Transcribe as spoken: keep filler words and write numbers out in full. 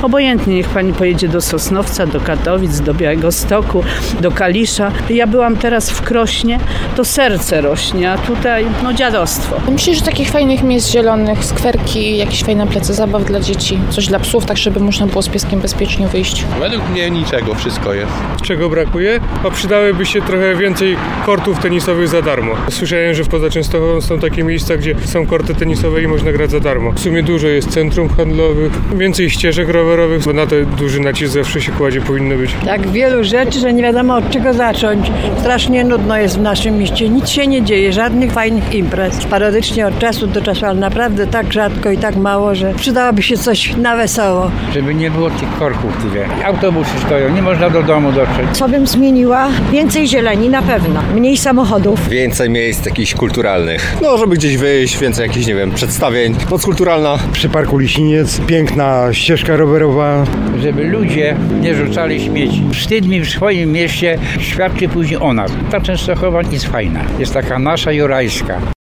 Obojętnie, niech pani pojedzie do Sosnowca, do Katowic, do Białegostoku, do Kalisza. Ja byłam teraz w Krośnie, to serce rośnie, a tutaj no dziadostwo. Myślę, że takich fajnych miejsc zielonych, skwerki, jakieś fajne place zabaw dla dzieci, coś dla psów, tak żeby można było z pieskiem bezpiecznie wyjść. Według mnie niczego, wszystko jest. Czego brakuje? A przydałyby się trochę więcej kortów tenisowych za darmo. Słyszałem, że poza Częstochową są takie miejsca, gdzie są korty tenisowe i można grać za darmo. W sumie dużo jest centrum handlowych, więcej ścieżek rowerowych, bo na to duży nacisk zawsze się kładzie, powinno być. Tak wielu rzeczy, że nie wiadomo od czego zacząć. Strasznie nudno jest w naszym mieście. Nic się nie dzieje, żadnych fajnych imprez. Sporadycznie od czasu do czasu, ale naprawdę tak rzadko i tak mało, że przydałoby się coś na wesoło. Żeby nie było tych korków tyle. Autobusy stoją, nie można do domu dotrzeć. Co bym zmieniła? Więcej zieleni na pewno. Mniej samochodów. Więcej miejsc jakichś kulturalnych. No, żeby gdzieś wyjść, więcej jakichś, nie wiem, przedstawień. Noc kulturalna. Przy parku Lisiniec, piękna ścieżka rowerowa. Żeby ludzie nie rzucali śmieci. Wstyd mi w swoim mieście świadczy później o nas. Ta Częstochowa jest fajna. Jest taka nasza jurajska.